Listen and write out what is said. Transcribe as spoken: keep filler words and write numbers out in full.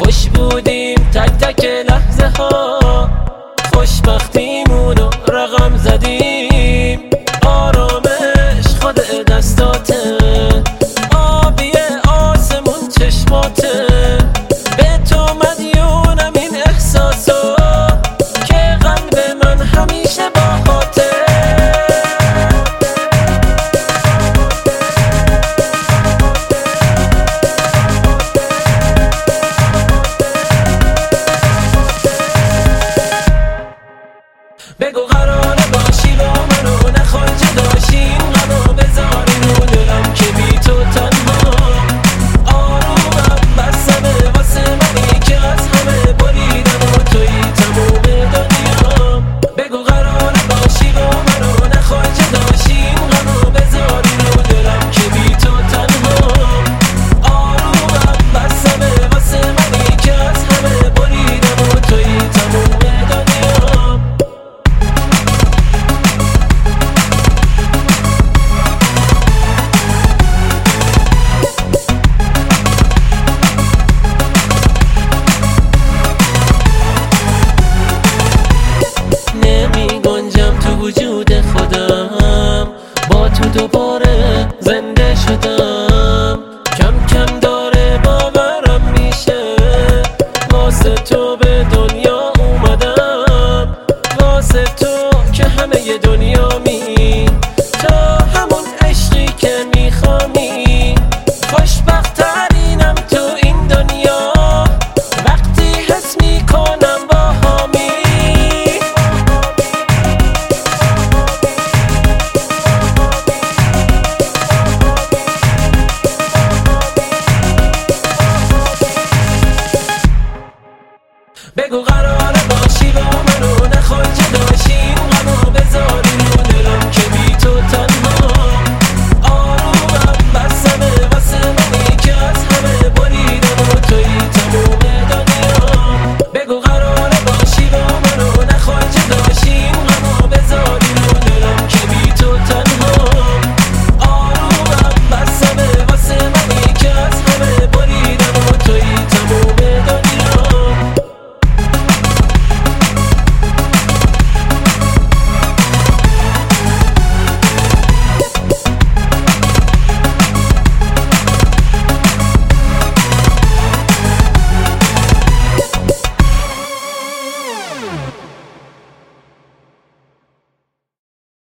خوش بودیم تک تک لحظه ها، خوشبختیمونو رقم زدیم. آرامش خود دستاته، آبی آسمون چشماته. به تو مدیونم این احساسو که قلب من همیشه باهاته. بگو قراره باشی با منو، نخوای جداشی این غمو بذاری رو دلم که بی تو تنها. آرومم بسمه واسه منی که از همه بریدم و توی تموم دنیا. بگو قراره باشی با منو، نخوای جداشی این غمو بذاری رو دلم که بی تو تنها. آرومم بسمه واسه منی که از همه بریدم و توی تموم دنیا. نمی گنجم تو وجود خودم، با تو دوباره زنده شدم. کم کم داره باورم میشه، واسه تو به دنیا اومدم. واسه تو که همه دنیا می، تو همون عشقی که میخوامی. خوشبخت ترینم تو این دنیا وقتی حس میکنم با همی. بگو قراره